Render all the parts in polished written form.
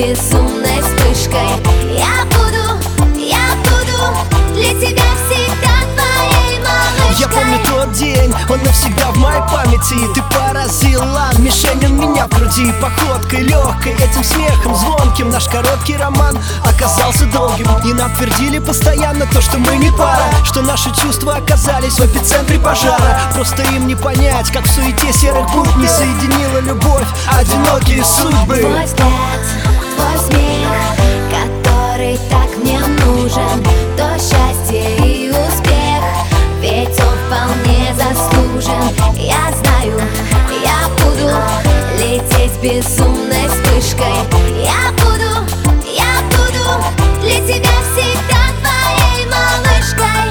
безумной вспышкой. Я буду для тебя всегда твоей малышкой. Я помню тот день, он навсегда в моей памяти. Ты поразила мишень у меня в груди. Походкой легкой, этим смехом звонким. Наш короткий роман оказался долгим. И нам твердили постоянно то, что мы не пара, что наши чувства оказались в эпицентре пожара. Просто им не понять, как в суете серых будней соединила любовь одинокие судьбы. Твой взгляд, твой смех, который так мне нужен, то счастье и успех, ведь он вполне заслужен. Я знаю, я буду лететь безумной вспышкой. Я буду для тебя всегда твоей малышкой.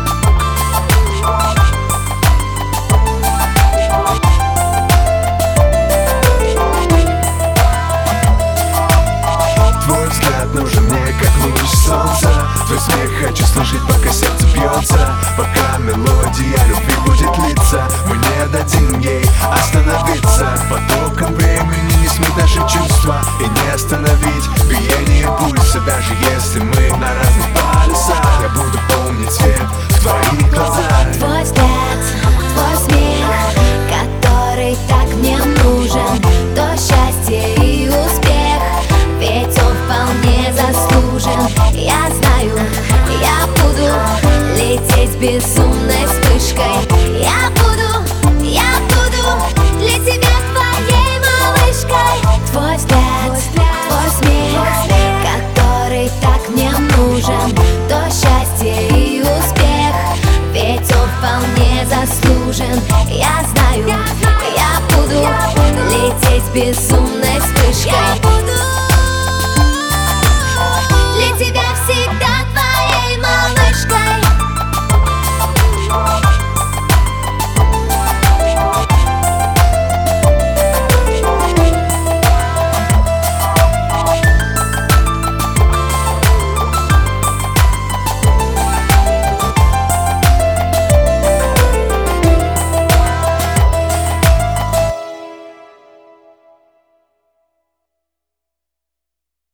Твой взгляд нужен мне, как луч солнца. Твой смех хочу слышать, пока сердце бьется, пока мелодия любви будет литься. Мы не дадим ей остановиться. Потоком времени не смыть наши чувства и не остановить биение пульса. Даже если мы на разных полюсах, я буду помнить свет в твоих глазах. Твой взгляд, твой смех, который так мне нужен, то счастье и успех, ведь он вполне заслужен. Я знаю, я буду лететь безумной вспышкой. Я буду для тебя твоей малышкой. Твой взгляд, твой смех, который так мне нужен, то счастье и успех, ведь он вполне заслужен. Я знаю, я буду лететь безумной вспышкой.